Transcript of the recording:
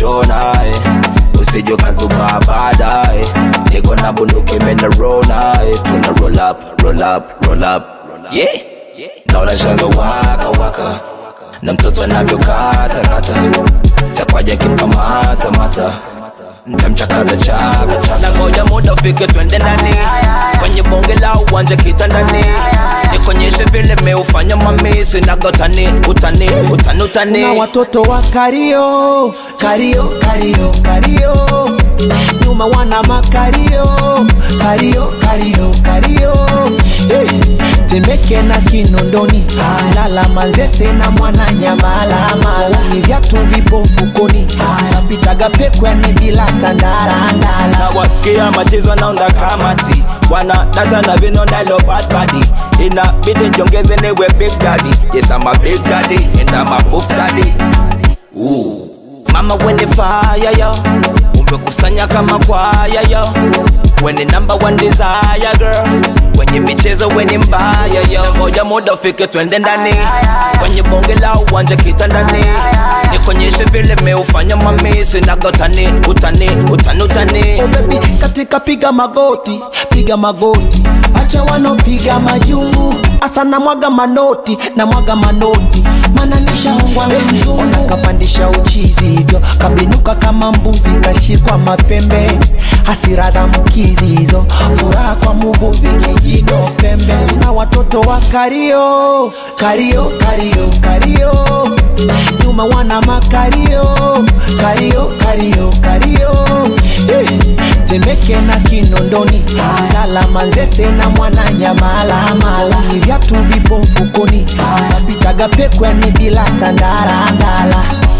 Jona Usijo kazuka baadaye Niko na bunduki mena rona Tuna roll up, roll up, roll up Yeah Naona shanga waka waka na mtoto anavyo kata kata Takwaja kimpa mata mata Ntamchakaza chaka chaka na ngoja muda ufike twende ndani Kwenye bonge la uwanja kitandani Nikonyeshe vile meufanya mamisi Nagotani, utani, utani, utani Na watoto wa Kario Kario, Kario, Kario Nyuma wana makario Kario, Kario, Kario Hey Temeke na Kinondoni Lala Manzese na mwana Nyamala mala Ni vyatu vipo mfukoni Napitaga pekwe ni bila tandara ndala Na wasikia machizo naunda kamati Wana data na vino nalo bad body Inabidi njongeze niwe big daddy Yes I'm a big daddy and I'm a buff daddy Ooh. Mama when the fire yo Umekusanya kama kwaya yo When the number one desire girl Wenye michezo wenye mbaya yo Ngoja muda ufike twende ndani Kwenye bonge la uwanja kitandani Nikonyeshe vile meufanya mamisi Nagotani, utani, utani, utani Oh baby, katika piga magoti Acha wanopiga majungu Asa na mwaga manoti Mana nishahongwa mzungu Onakapandisha uchizi hivyo Kabinuka kama mbuzi kashikwa mapembe Hasira za mkizi hizo Furaha kwa muvuvi kijino pembe Na watoto wa Kario Kario, Kario, Kario Nyuma wana makario Kario, Kario, Kario Hey Temeke na Kinondoni Lala Manzese na mwana Nyamala mala Ni vyatu vipo mfukoni Napitaga pekwe ni bila tandara ndala